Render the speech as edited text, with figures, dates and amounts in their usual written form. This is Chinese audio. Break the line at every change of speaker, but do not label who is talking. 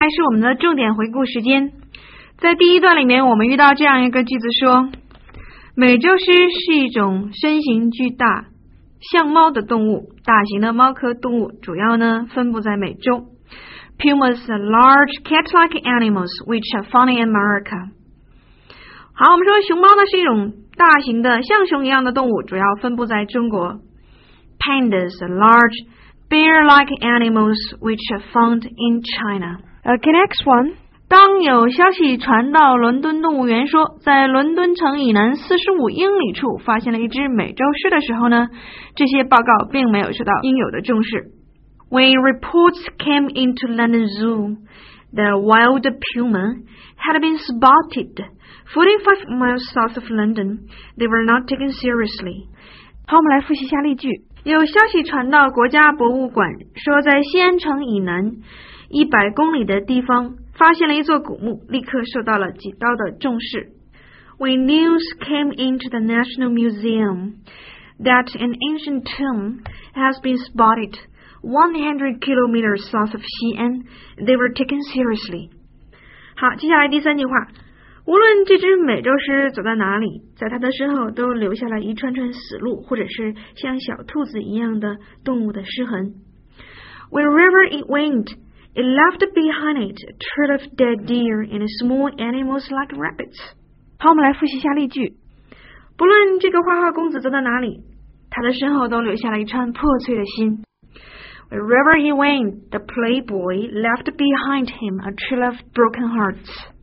是我们的重点回顾时间。在第一段里面，我们遇到这样一个句子说，美洲狮是一种身形巨大像猫的动物，大型的猫科动物，主要呢分布在美洲。Pumas are large cat-like animals which are found in America. 好，我们说熊猫呢是一种大型的像熊一样的动物，主要分布在中国。Pandas are large bear-like animals which are found in China.
Okay, next one.
当有消息传到伦敦动物园说，在伦敦城以南45英里处发现了一只美洲狮的时候呢，这些报告并没有受到应有的重视。When reports came into London Zoo that a wild puma had been spotted 45 miles south of London, they were not taken seriously.
好，我们来复习一下例句。
有消息传到国家博物馆，说在西安城以南100公里的地方发现了一座古墓，立刻受到了几刀的重视。When news came into the National Museum that an ancient tomb has been spotted 100 kilometers south of Xi'an, they were taken seriously. 好，接下来第三句话，无论这只美洲狮走到哪里，在它的身后都留下了一串串死路，或者是像小兔子一样的动物的尸痕。Wherever it went, it left behind it a trail of dead deer and small animals like rabbits.
好，我们来复习一下例句。
不论这个花花公子走到哪里，他的身后都留下了一串破碎的心。Wherever he went, the playboy left behind him a trail of broken hearts.